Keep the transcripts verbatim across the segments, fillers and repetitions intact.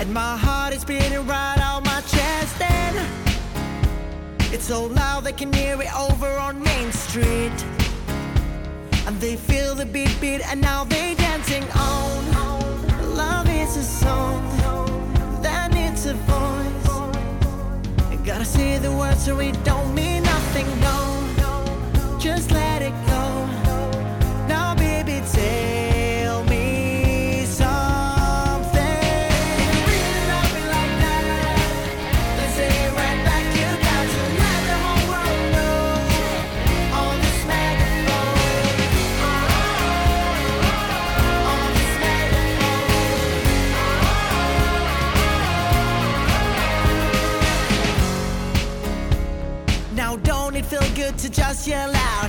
and my heart is beating right out my chest. And it's so loud they can hear it over on Main Street, and they feel the beat beat and now they dancing on. Love is a song that needs a voice. You gotta say the words or it don't mean nothing, no. Just let it go. Now baby, tell me something. You really love me like that? Let's say it right back. You got to let the whole world know on this megaphone. On this megaphone. Now don't it feel good to just yell out?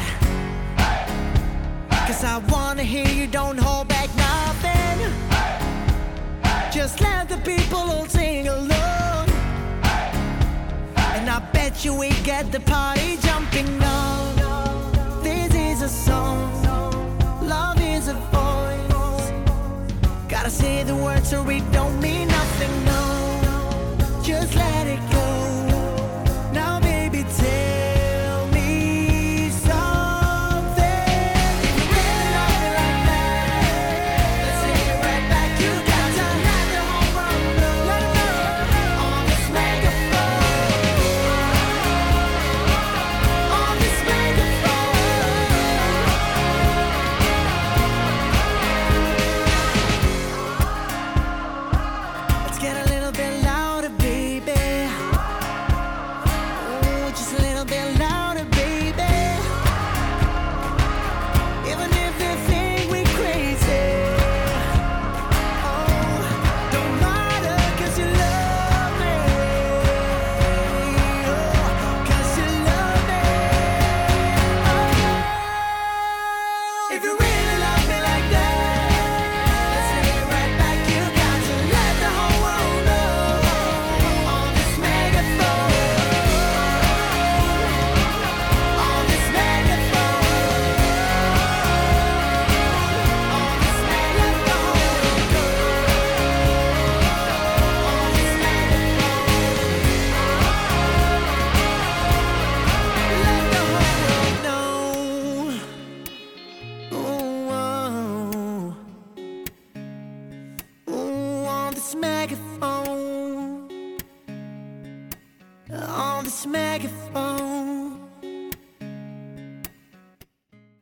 'Cause I wanna hear you, don't hold back nothing. Just let the people all sing along, and I bet you we get the party jumping on. This is a song, love is a voice. Gotta say the words or it don't mean nothing, no. Just let it go. Now baby, tell me something. If you really love me like that, let's say it right back. You got to let the whole world know on this megaphone. On this megaphone. Let's get a little bit louder, baby. Oh, just a little bit louder, baby. Even if they think we're crazy, oh, don't matter 'cause you love me. Oh, 'cause you love me. Oh, if you really love me like that, let's say it right back. You got to let the whole world know on this megaphone. On this megaphone. On this megaphone. On this megaphone. Let the whole world know. Ooh, oh. Ooh, on this megaphone. On this megaphone.